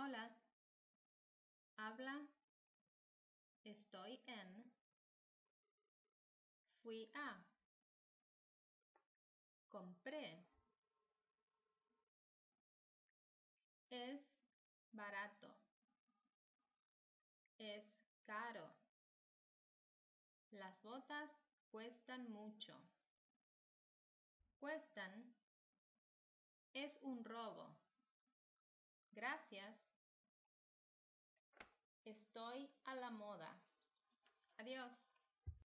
Hola, habla, estoy en, fui a, compré, es barato, es caro, las botas cuestan mucho, cuestan, es un robo, gracias, estoy a la moda. Adiós.